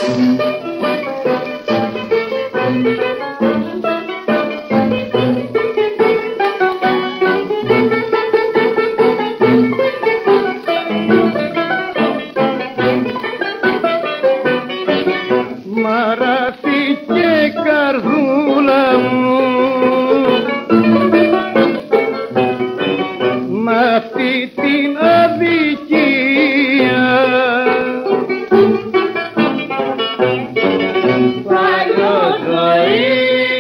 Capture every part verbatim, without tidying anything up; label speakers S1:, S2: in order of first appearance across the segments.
S1: Μαραθήκε καρδούλα μου μ' αυτή την αδικία, παλιό ζωή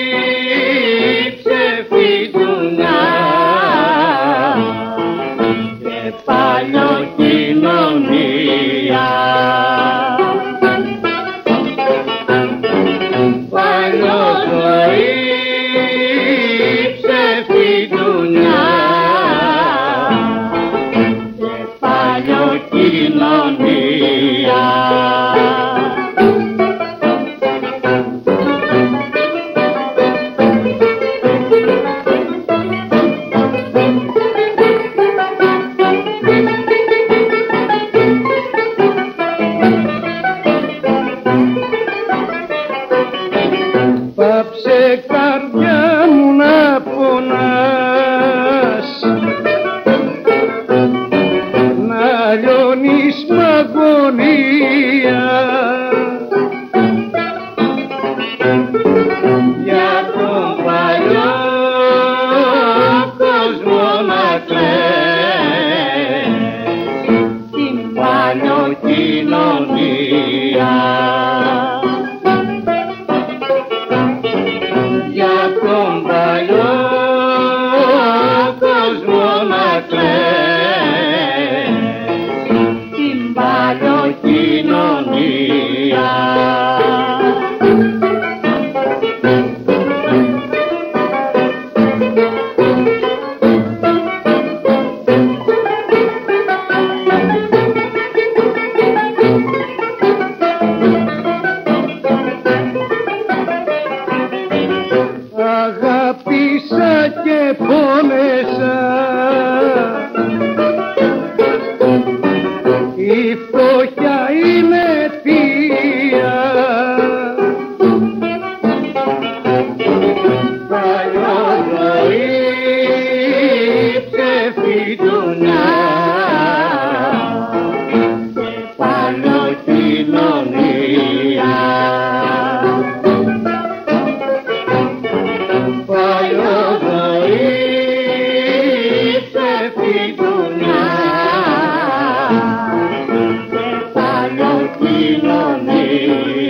S1: ψεφιτουνιά και παλιό κοινωνία. Παλιό ζωή ψεφιτουνιά και παλιό κοινωνία. Πάψε καρδιά μου να πονάς, να λιώνεις μ' αγωνία, για τον παλιό κόσμο να κλαις, την παλιό κοινωνία. Για τον παλιό κόσμο να κλαις, την παλιό κοινωνία. Αγάπησα και πόνεσα, η φτώχεια είναι θεία. Παλιό ζωή ψεφιτουνιά και παλιό κοινωνία. Παλιό ζωή ψεφιτουνιά και παλιό κοινωνία.